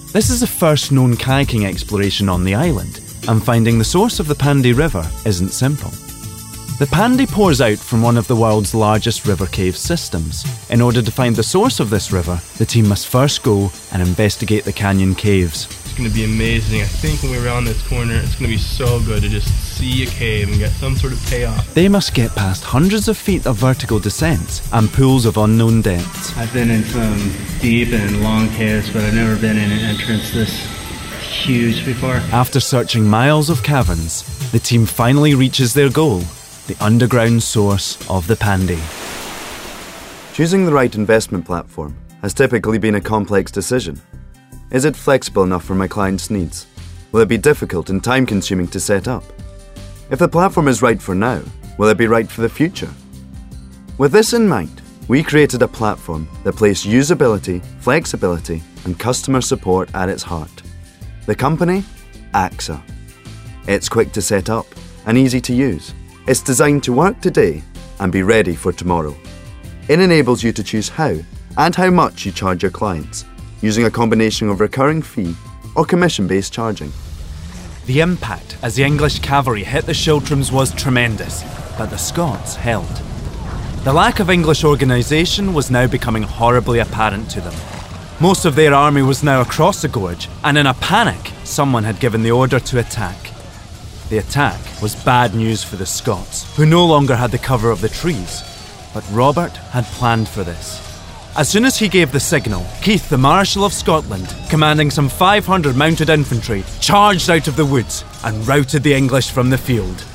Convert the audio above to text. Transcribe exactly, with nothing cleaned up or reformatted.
This is the first known kayaking exploration on the island, and finding the source of the Pandy River isn't simple. The Pandy pours out from one of the world's largest river cave systems. In order to find the source of this river, the team must first go and investigate the canyon caves. It's going to be amazing. I think when we're around this corner, it's going to be so good to just see a cave and get some sort of payoff. They must get past hundreds of feet of vertical descents and pools of unknown depths. I've been in some deep and long caves, but I've never been in an entrance this huge before. After searching miles of caverns, the team finally reaches their goal, the underground source of the Pandy. Choosing the right investment platform has typically been a complex decision. Is it flexible enough for my client's needs? Will it be difficult and time-consuming to set up? If the platform is right for now, will it be right for the future? With this in mind, we created a platform that placed usability, flexibility, and customer support at its heart. The company? AXA. It's quick to set up and easy to use. It's designed to work today and be ready for tomorrow. It enables you to choose how and how much you charge your clients, using a combination of recurring fee or commission-based charging. The impact as the English cavalry hit the Schiltrums was tremendous, but the Scots held. The lack of English organisation was now becoming horribly apparent to them. Most of their army was now across the gorge, and in a panic, someone had given the order to attack. The attack was bad news for the Scots, who no longer had the cover of the trees. But Robert had planned for this. As soon as he gave the signal, Keith, the Marshal of Scotland, commanding some five hundred mounted infantry, charged out of the woods and routed the English from the field.